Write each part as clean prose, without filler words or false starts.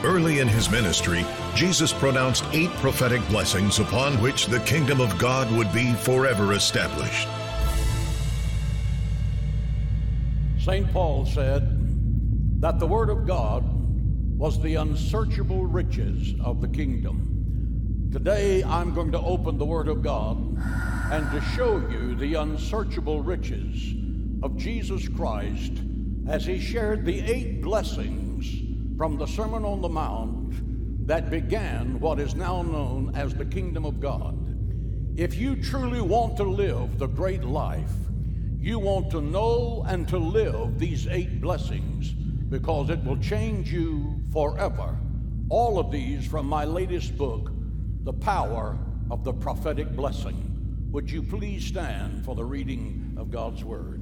Early in his ministry, Jesus pronounced 8 prophetic blessings upon which the kingdom of God would be forever established. St. Paul said that the Word of God was the unsearchable riches of the kingdom. Today, I'm going to open the Word of God and to show you the unsearchable riches of Jesus Christ as he shared the 8 blessings from the Sermon on the Mount that began what is now known as the kingdom of God. If you truly want to live the great life, you want to know and to live these 8 blessings because it will change you forever. All of these from my latest book, The Power of the Prophetic Blessing. Would you please stand for the reading of God's Word?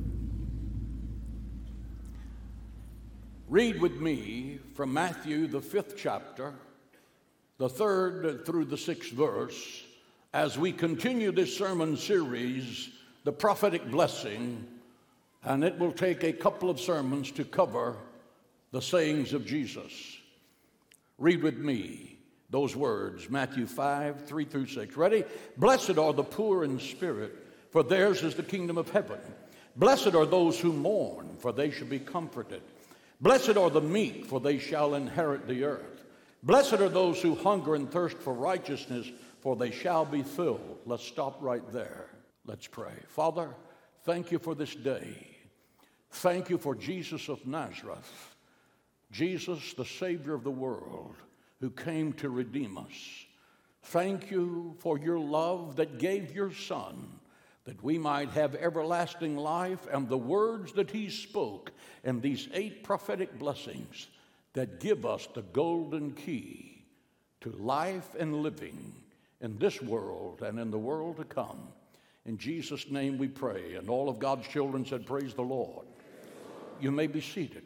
Read with me from Matthew, the 5th chapter, the 3rd through the 6th verse, as we continue this sermon series, The Prophetic Blessing, and it will take a couple of sermons to cover the sayings of Jesus. Read with me those words, Matthew 5, 3 through 6. Ready? Blessed are the poor in spirit, for theirs is the kingdom of heaven. Blessed are those who mourn, for they shall be comforted. Blessed are the meek, for they shall inherit the earth. Blessed are those who hunger and thirst for righteousness, for they shall be filled. Let's stop right there. Let's pray. Father, thank you for this day. Thank you for Jesus of Nazareth, Jesus, the Savior of the world, who came to redeem us. Thank you for your love that gave your Son, that we might have everlasting life, and the words that he spoke in these 8 prophetic blessings that give us the golden key to life and living in this world and in the world to come. In Jesus' name we pray, and all of God's children said, praise the Lord. You may be seated.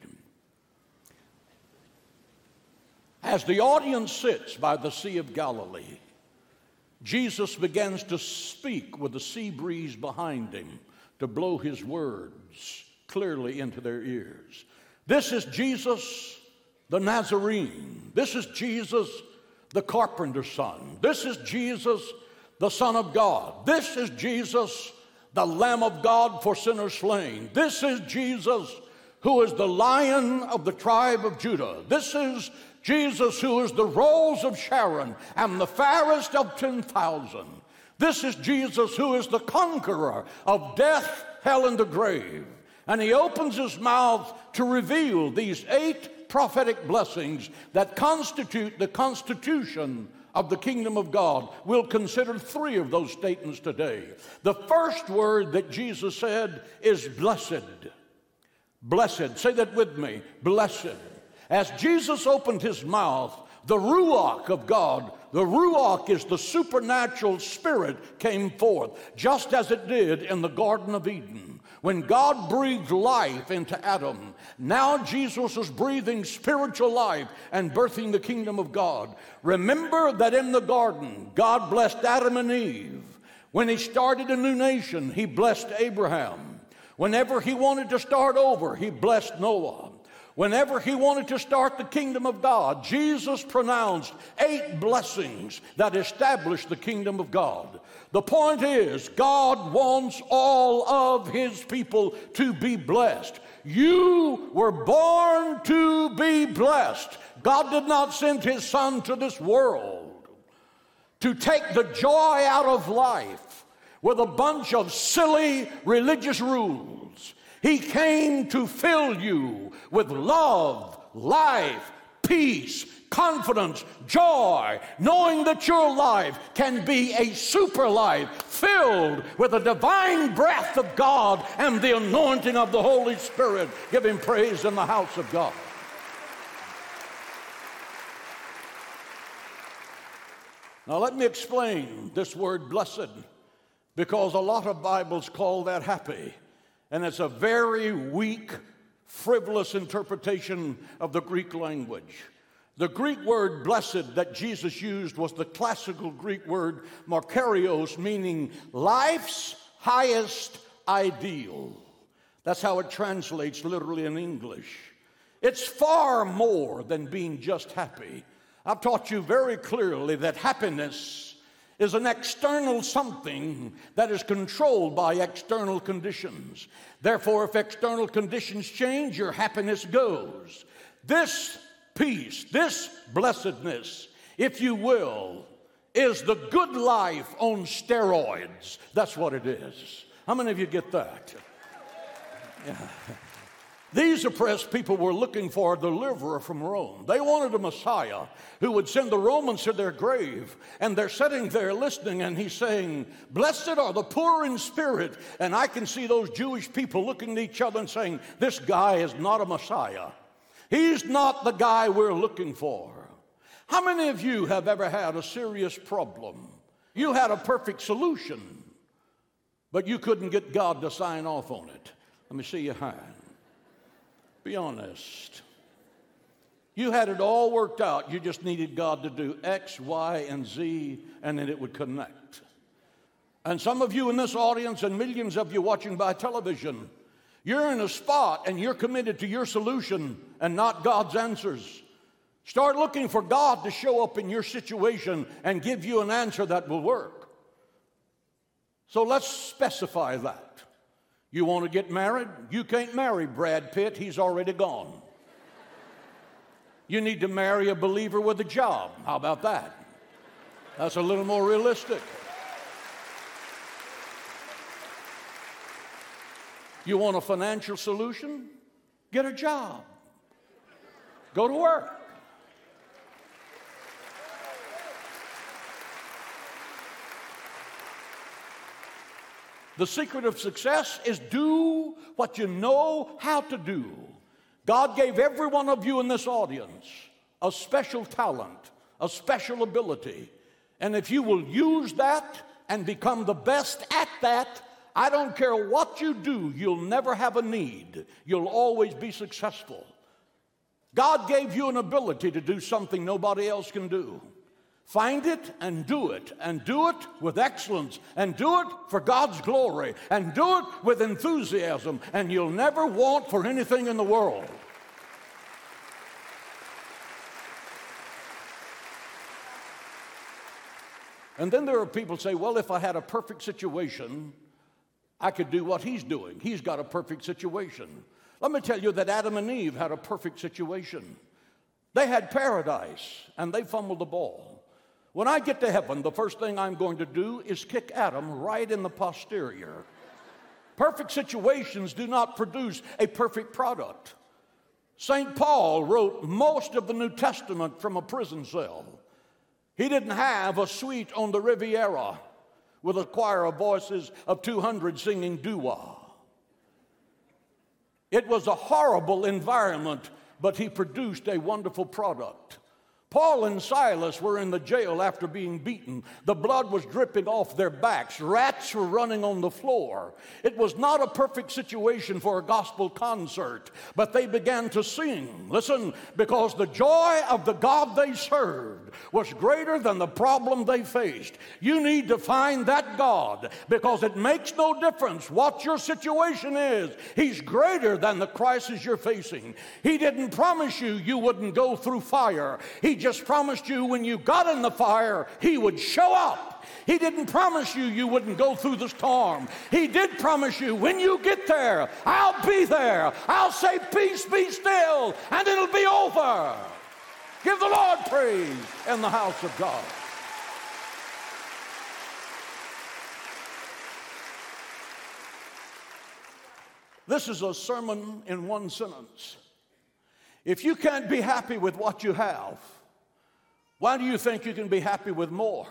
As the audience sits by the Sea of Galilee, Jesus begins to speak with the sea breeze behind him to blow his words clearly into their ears. This is Jesus the Nazarene. This is Jesus the carpenter's son. This is Jesus the Son of God. This is Jesus the Lamb of God for sinners slain. This is Jesus who is the Lion of the tribe of Judah. This is Jesus who is the Rose of Sharon and the fairest of 10,000. This is Jesus who is the conqueror of death, hell, and the grave. And he opens his mouth to reveal these 8 prophetic blessings that constitute the constitution of the kingdom of God. We'll consider 3 of those statements today. The first word that Jesus said is blessed. Blessed. Say that with me. Blessed. As Jesus opened his mouth, the Ruach of God, the Ruach is the supernatural spirit, came forth, just as it did in the Garden of Eden. When God breathed life into Adam, now Jesus is breathing spiritual life and birthing the kingdom of God. Remember that in the garden, God blessed Adam and Eve. When he started a new nation, he blessed Abraham. Whenever he wanted to start over, he blessed Noah. Whenever he wanted to start the kingdom of God, Jesus pronounced 8 blessings that established the kingdom of God. The point is, God wants all of his people to be blessed. You were born to be blessed. God did not send his Son to this world to take the joy out of life with a bunch of silly religious rules. He came to fill you with love, life, peace, confidence, joy, knowing that your life can be a super life filled with the divine breath of God and the anointing of the Holy Spirit. Give him praise in the house of God. Now let me explain this word blessed, because a lot of Bibles call that happy. And it's a very weak, frivolous interpretation of the Greek language. The Greek word blessed that Jesus used was the classical Greek word makarios, meaning life's highest ideal. That's how it translates literally in English. It's far more than being just happy. I've taught you very clearly that happiness is an external something that is controlled by external conditions. Therefore, if external conditions change, your happiness goes. This peace, this blessedness, if you will, is the good life on steroids. That's what it is. How many of you get that? Yeah. These oppressed people were looking for a deliverer from Rome. They wanted a Messiah who would send the Romans to their grave. And they're sitting there listening, and he's saying, "Blessed are the poor in spirit." And I can see those Jewish people looking at each other and saying, "This guy is not a Messiah. He's not the guy we're looking for." How many of you have ever had a serious problem? You had a perfect solution, but you couldn't get God to sign off on it. Let me see your hand. Be honest. You had it all worked out. You just needed God to do X, Y, and Z, and then it would connect. And some of you in this audience and millions of you watching by television, you're in a spot and you're committed to your solution and not God's answers. Start looking for God to show up in your situation and give you an answer that will work. So let's specify that. You want to get married? You can't marry Brad Pitt. He's already gone. You need to marry a believer with a job. How about that? That's a little more realistic. You want a financial solution? Get a job. Go to work. The secret of success is do what you know how to do. God gave every one of you in this audience a special talent, a special ability. And if you will use that and become the best at that, I don't care what you do, you'll never have a need. You'll always be successful. God gave you an ability to do something nobody else can do. Find it and do it with excellence, and do it for God's glory, and do it with enthusiasm, and you'll never want for anything in the world. And then there are people who say, well, if I had a perfect situation, I could do what he's doing. He's got a perfect situation. Let me tell you that Adam and Eve had a perfect situation. They had paradise, and they fumbled the ball. When I get to heaven, the first thing I'm going to do is kick Adam right in the posterior. Perfect situations do not produce a perfect product. St. Paul wrote most of the New Testament from a prison cell. He didn't have a suite on the Riviera with a choir of voices of 200 singing doo-wah. It was a horrible environment, but he produced a wonderful product. Paul and Silas were in the jail after being beaten. The blood was dripping off their backs. Rats were running on the floor. It was not a perfect situation for a gospel concert, but they began to sing. Listen, because the joy of the God they served was greater than the problem they faced. You need to find that God, because it makes no difference what your situation is. He's greater than the crisis you're facing. He didn't promise you you wouldn't go through fire. He just promised you when you got in the fire, he would show up. He didn't promise you wouldn't go through the storm. He did promise you when you get there, I'll be there. I'll say, peace, be still, and it'll be over. Give the Lord praise in the house of God. This is a sermon in one sentence. If you can't be happy with what you have, why do you think you can be happy with more?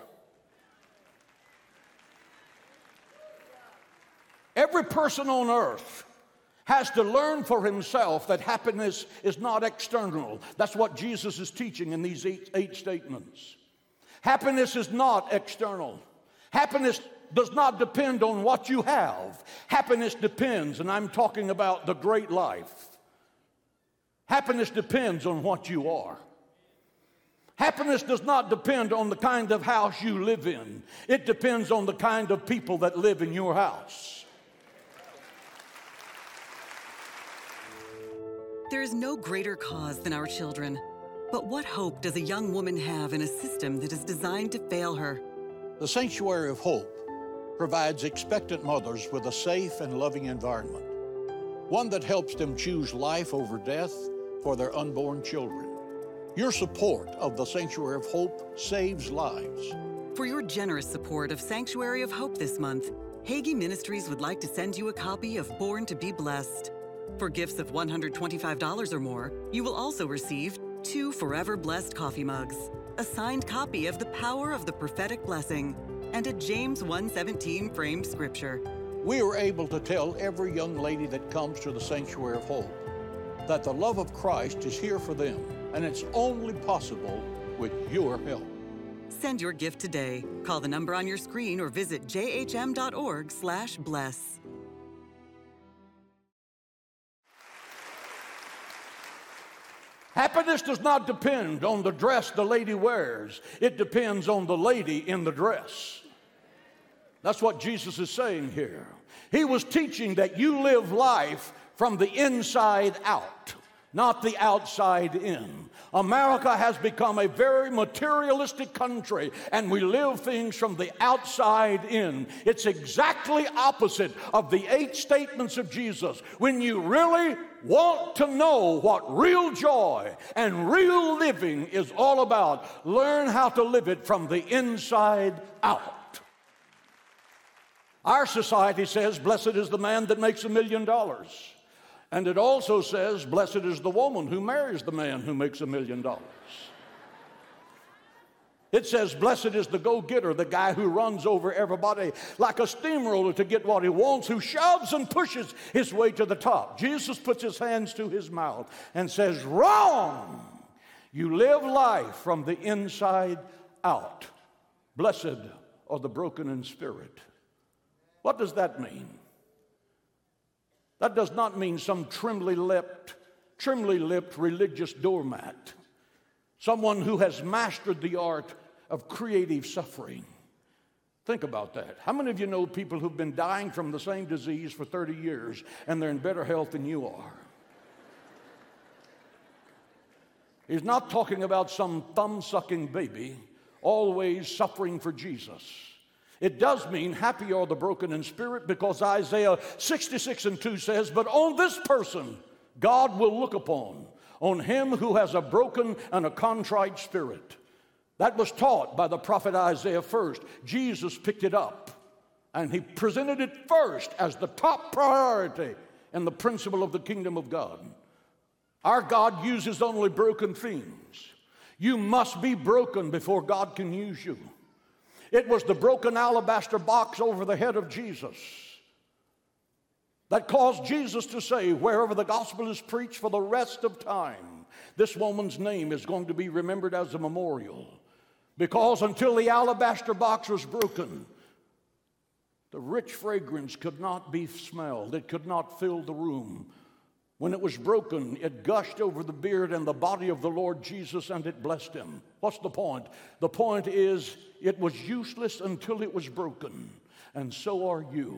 Every person on earth has to learn for himself that happiness is not external. That's what Jesus is teaching in these eight statements. Happiness is not external. Happiness does not depend on what you have. Happiness depends, and I'm talking about the great life. Happiness depends on what you are. Happiness does not depend on the kind of house you live in. It depends on the kind of people that live in your house. There is no greater cause than our children. But what hope does a young woman have in a system that is designed to fail her? The Sanctuary of Hope provides expectant mothers with a safe and loving environment, one that helps them choose life over death for their unborn children. Your support of the Sanctuary of Hope saves lives. For your generous support of Sanctuary of Hope this month, Hagee Ministries would like to send you a copy of Born to be Blessed. For gifts of $125 or more, you will also receive 2 Forever Blessed coffee mugs, a signed copy of The Power of the Prophetic Blessing, and a James 1:17 framed scripture. We are able to tell every young lady that comes to the Sanctuary of Hope that the love of Christ is here for them, and it's only possible with your help. Send your gift today. Call the number on your screen or visit jhm.org/bless. Happiness does not depend on the dress the lady wears. It depends on the lady in the dress. That's what Jesus is saying here. He was teaching that you live life from the inside out, not the outside in. America has become a very materialistic country, and we live things from the outside in. It's exactly opposite of the 8 statements of Jesus. When you really want to know what real joy and real living is all about, learn how to live it from the inside out. Our society says, blessed is the man that makes $1 million. And it also says, blessed is the woman who marries the man who makes $1 million. It says, blessed is the go-getter, the guy who runs over everybody like a steamroller to get what he wants, who shoves and pushes his way to the top. Jesus puts his hands to his mouth and says, wrong! You live life from the inside out. Blessed are the broken in spirit. What does that mean? That does not mean some trimly lipped religious doormat. Someone who has mastered the art of creative suffering. Think about that. How many of you know people who've been dying from the same disease for 30 years and they're in better health than you are? He's not talking about some thumb-sucking baby always suffering for Jesus. It does mean happy are the broken in spirit, because Isaiah 66:2 says, but on this person God will look upon, on him who has a broken and a contrite spirit. That was taught by the prophet Isaiah first. Jesus picked it up, and he presented it first as the top priority in the principle of the kingdom of God. Our God uses only broken things. You must be broken before God can use you. It was the broken alabaster box over the head of Jesus that caused Jesus to say, wherever the gospel is preached for the rest of time, this woman's name is going to be remembered as a memorial. Because until the alabaster box was broken, the rich fragrance could not be smelled. It could not fill the room. When it was broken, it gushed over the beard and the body of the Lord Jesus, and it blessed him. What's the point? The point is, it was useless until it was broken, and so are you.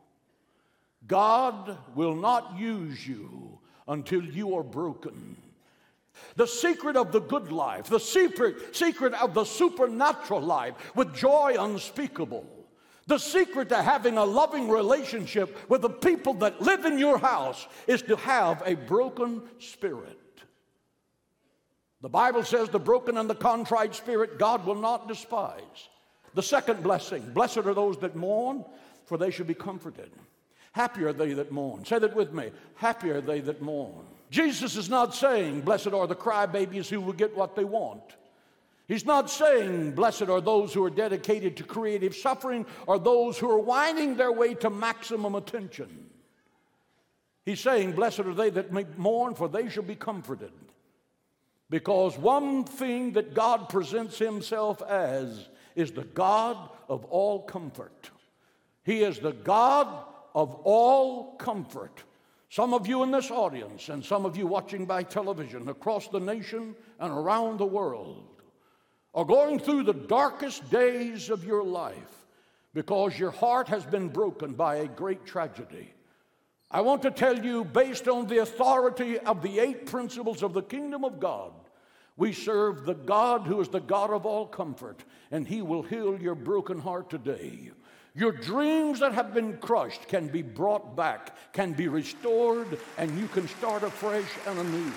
God will not use you until you are broken. The secret of the good life, the secret of the supernatural life with joy unspeakable, the secret to having a loving relationship with the people that live in your house is to have a broken spirit. The Bible says the broken and the contrite spirit God will not despise. The second blessing, blessed are those that mourn, for they shall be comforted. Happy are they that mourn. Say that with me. Happy are they that mourn. Jesus is not saying, blessed are the crybabies who will get what they want. He's not saying, blessed are those who are dedicated to creative suffering or those who are whining their way to maximum attention. He's saying, blessed are they that mourn, for they shall be comforted. Because one thing that God presents himself as is the God of all comfort. He is the God of all comfort. Some of you in this audience and some of you watching by television across the nation and around the world are going through the darkest days of your life because your heart has been broken by a great tragedy. I want to tell you, based on the authority of the 8 principles of the kingdom of God, we serve the God who is the God of all comfort, and He will heal your broken heart today. Your dreams that have been crushed can be brought back, can be restored, and you can start afresh and anew.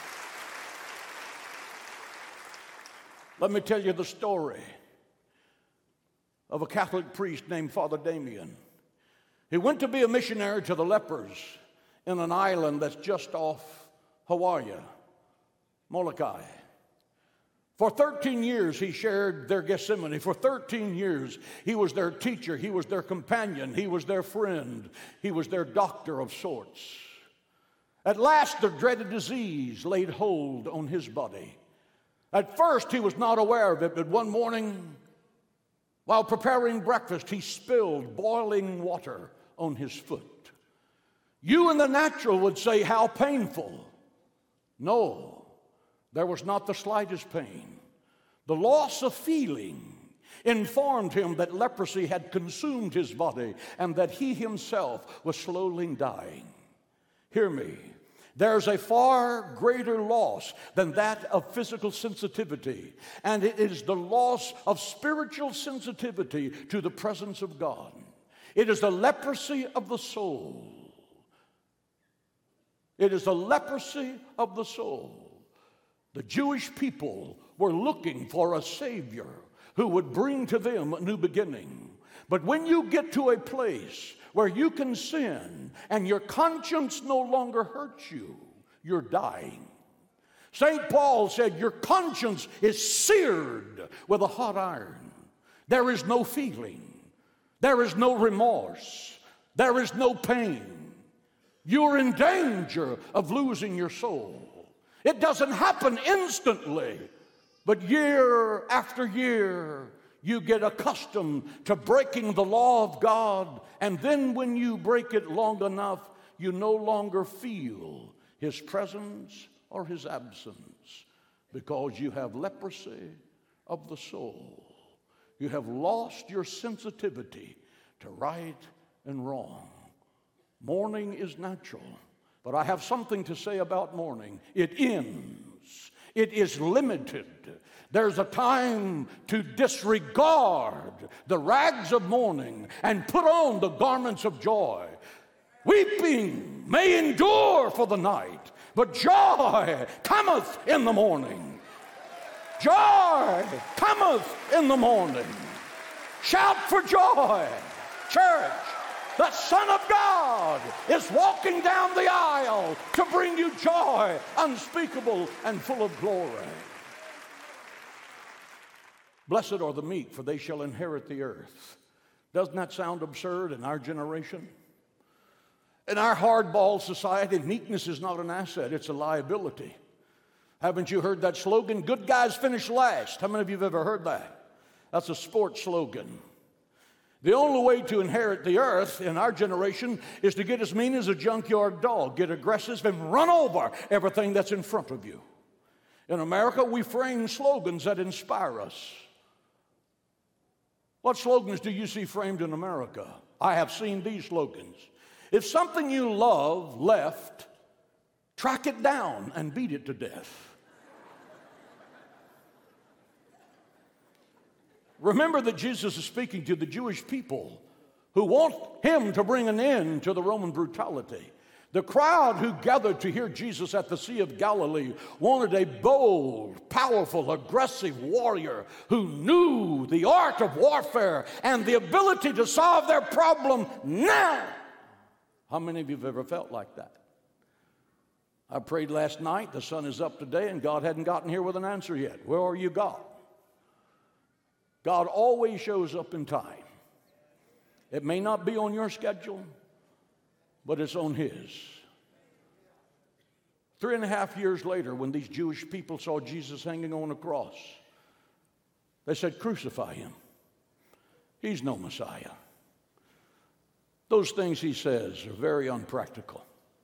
Let me tell you the story of a Catholic priest named Father Damien. He went to be a missionary to the lepers in an island that's just off Hawaii, Molokai. For 13 years, he shared their Gethsemane. For 13 years, he was their teacher. He was their companion. He was their friend. He was their doctor of sorts. At last, the dreaded disease laid hold on his body. At first, he was not aware of it, but one morning, while preparing breakfast, he spilled boiling water on his foot. You in the natural would say, how painful. No, there was not the slightest pain. The loss of feeling informed him that leprosy had consumed his body and that he himself was slowly dying. Hear me. There's a far greater loss than that of physical sensitivity, and it is the loss of spiritual sensitivity to the presence of God. It is the leprosy of the soul. It is the leprosy of the soul. The Jewish people were looking for a Savior who would bring to them a new beginning. But when you get to a place where you can sin and your conscience no longer hurts you, you're dying. St. Paul said, your conscience is seared with a hot iron. There is no feeling. There is no remorse. There is no pain. You're in danger of losing your soul. It doesn't happen instantly, but year after year, you get accustomed to breaking the law of God, and then when you break it long enough, you no longer feel His presence or His absence because you have leprosy of the soul. You have lost your sensitivity to right and wrong. Mourning is natural, but I have something to say about mourning. It ends. It is limited. There's a time to disregard the rags of mourning and put on the garments of joy. Weeping may endure for the night, but joy cometh in the morning. Joy cometh in the morning. Shout for joy, church. The Son of God is walking down the aisle to bring you joy unspeakable and full of glory. Blessed are the meek, for they shall inherit the earth. Doesn't that sound absurd in our generation? In our hardball society, meekness is not an asset, it's a liability. Haven't you heard that slogan? Good guys finish last. How many of you have ever heard that? That's a sports slogan. The only way to inherit the earth in our generation is to get as mean as a junkyard dog, get aggressive and run over everything that's in front of you. In America, we frame slogans that inspire us. What slogans do you see framed in America? I have seen these slogans. If something you love left, track it down and beat it to death. Remember that Jesus is speaking to the Jewish people who want Him to bring an end to the Roman brutality. The crowd who gathered to hear Jesus at the Sea of Galilee wanted a bold, powerful, aggressive warrior who knew the art of warfare and the ability to solve their problem now. How many of you have ever felt like that? I prayed last night, the sun is up today, and God hadn't gotten here with an answer yet. Where are you, God? God always shows up in time. It may not be on your schedule, but it's on His. 3.5 years later, when these Jewish people saw Jesus hanging on a cross, they said, crucify Him. He's no Messiah. Those things He says are very unpractical,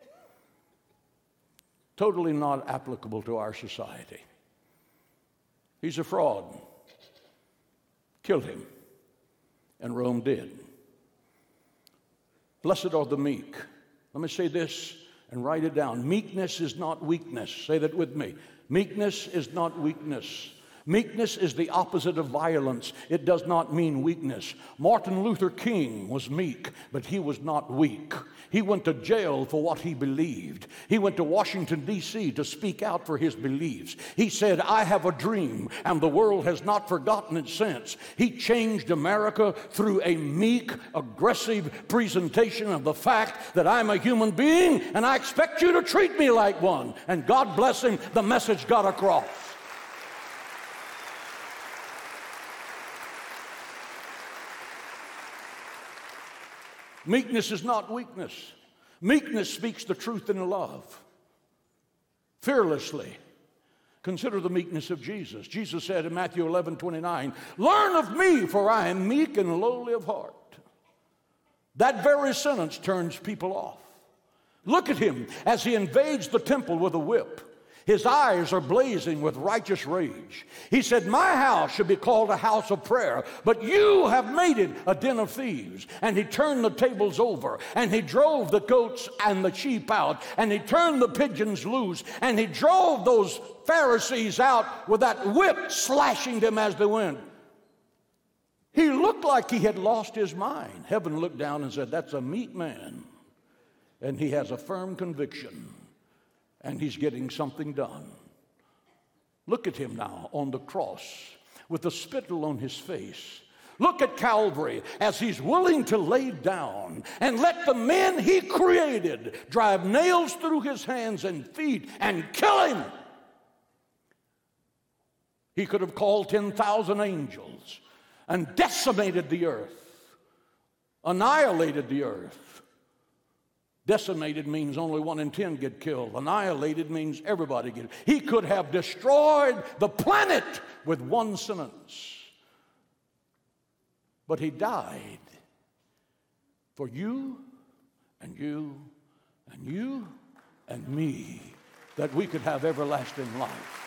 totally not applicable to our society. He's a fraud. Killed Him, and Rome did. Blessed are the meek. Let me say this and write it down. Meekness is not weakness. Say that with me. Meekness is not weakness. Meekness is the opposite of violence. It does not mean weakness. Martin Luther King was meek, but he was not weak. He went to jail for what he believed. He went to Washington, D.C. to speak out for his beliefs. He said, I have a dream, and the world has not forgotten it since. He changed America through a meek, aggressive presentation of the fact that I'm a human being, and I expect you to treat me like one. And God bless him, the message got across. Meekness is not weakness. Meekness speaks the truth in love. Fearlessly. Consider the meekness of Jesus. Jesus said in Matthew 11:29, learn of me, for I am meek and lowly of heart. That very sentence turns people off. Look at him as he invades the temple with a whip. His eyes are blazing with righteous rage. He said, my house should be called a house of prayer, but you have made it a den of thieves. And he turned the tables over, and he drove the goats and the sheep out, and he turned the pigeons loose, and he drove those Pharisees out with that whip slashing them as they went. He looked like he had lost his mind. Heaven looked down and said, that's a meek man, and he has a firm conviction. And he's getting something done. Look at him now on the cross with the spittle on his face. Look at Calvary as he's willing to lay down and let the men he created drive nails through his hands and feet and kill him. He could have called 10,000 angels and decimated the earth, annihilated the earth. Decimated means only 1 in 10 get killed. Annihilated means everybody gets. He could have destroyed the planet with one sentence. But he died for you and you and you and me, that we could have everlasting life.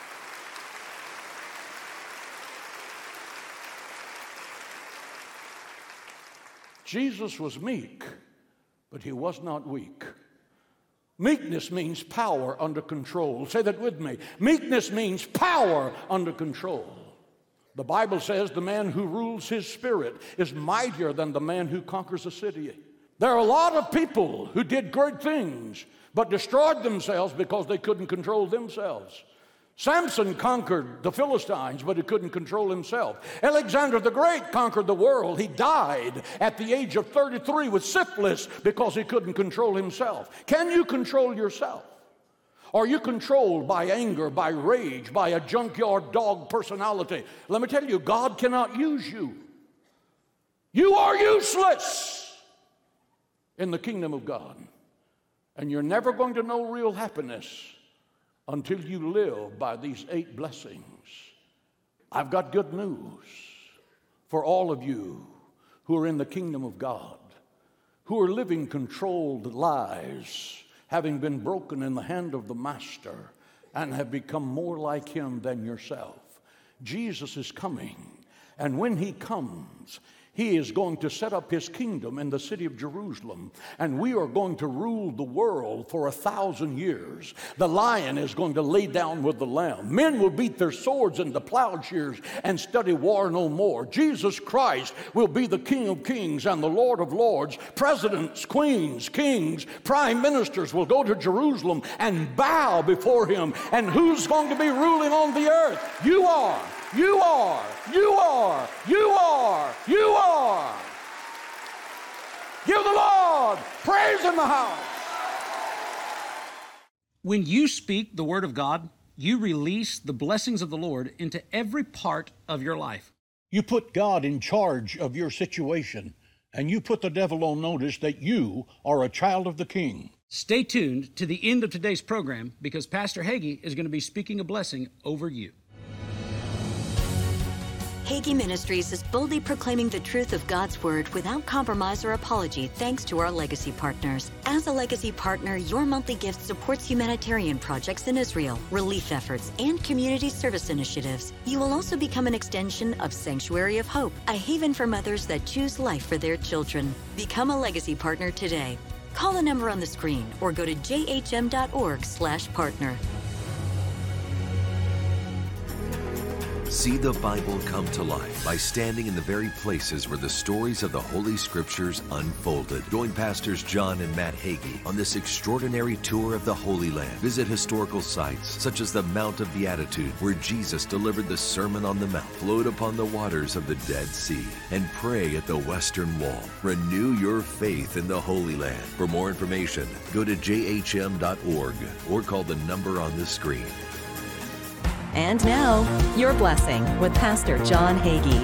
Jesus was meek, but he was not weak. Meekness means power under control. Say that with me. Meekness means power under control. The Bible says the man who rules his spirit is mightier than the man who conquers a city. There are a lot of people who did great things, but destroyed themselves because they couldn't control themselves. Samson conquered the Philistines, but he couldn't control himself. Alexander the Great conquered the world. He died at the age of 33 with syphilis because he couldn't control himself. Can you control yourself? Are you controlled by anger, by rage, by a junkyard dog personality? Let me tell you, God cannot use you. You are useless in the kingdom of God. And you're never going to know real happiness until you live by these 8 blessings. I've got good news for all of you who are in the kingdom of God, who are living controlled lives, having been broken in the hand of the Master and have become more like him than yourself. Jesus is coming, and when he comes, he is going to set up his kingdom in the city of Jerusalem, and we are going to rule the world for 1,000 years. The lion is going to lay down with the lamb. Men will beat their swords into plowshares and study war no more. Jesus Christ will be the King of Kings and the Lord of Lords. Presidents, queens, kings, prime ministers will go to Jerusalem and bow before him. And who's going to be ruling on the earth? You are. You are. You are. You are. You are. Give the Lord praise in the house. When you speak the word of God, you release the blessings of the Lord into every part of your life. You put God in charge of your situation, and you put the devil on notice that you are a child of the King. Stay tuned to the end of today's program, because Pastor Hagee is going to be speaking a blessing over you. Hagee Ministries is boldly proclaiming the truth of God's Word without compromise or apology, thanks to our legacy partners. As a legacy partner, your monthly gift supports humanitarian projects in Israel, relief efforts, and community service initiatives. You will also become an extension of Sanctuary of Hope, a haven for mothers that choose life for their children. Become a legacy partner today. Call the number on the screen or go to jhm.org/partner. See the Bible come to life by standing in the very places where the stories of the Holy Scriptures unfolded. Join Pastors John and Matt Hagee on this extraordinary tour of the Holy Land. Visit historical sites such as the Mount of Beatitude, where Jesus delivered the Sermon on the Mount, float upon the waters of the Dead Sea, and pray at the Western Wall. Renew your faith in the Holy Land. For more information, go to jhm.org or call the number on the screen. And now, your blessing with Pastor John Hagee.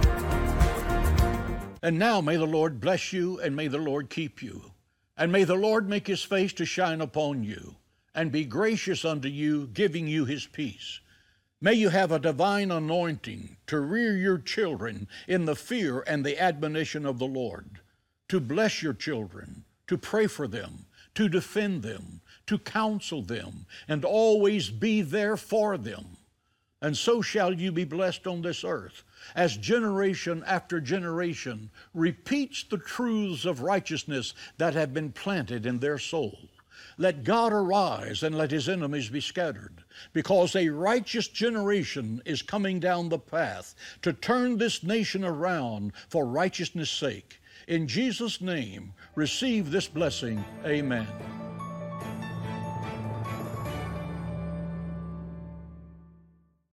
And now may the Lord bless you, and may the Lord keep you. And may the Lord make his face to shine upon you, and be gracious unto you, giving you his peace. May you have a divine anointing to rear your children in the fear and the admonition of the Lord, to bless your children, to pray for them, to defend them, to counsel them, and always be there for them. And so shall you be blessed on this earth, as generation after generation repeats the truths of righteousness that have been planted in their soul. Let God arise and let his enemies be scattered, because a righteous generation is coming down the path to turn this nation around for righteousness' sake. In Jesus' name, receive this blessing. Amen.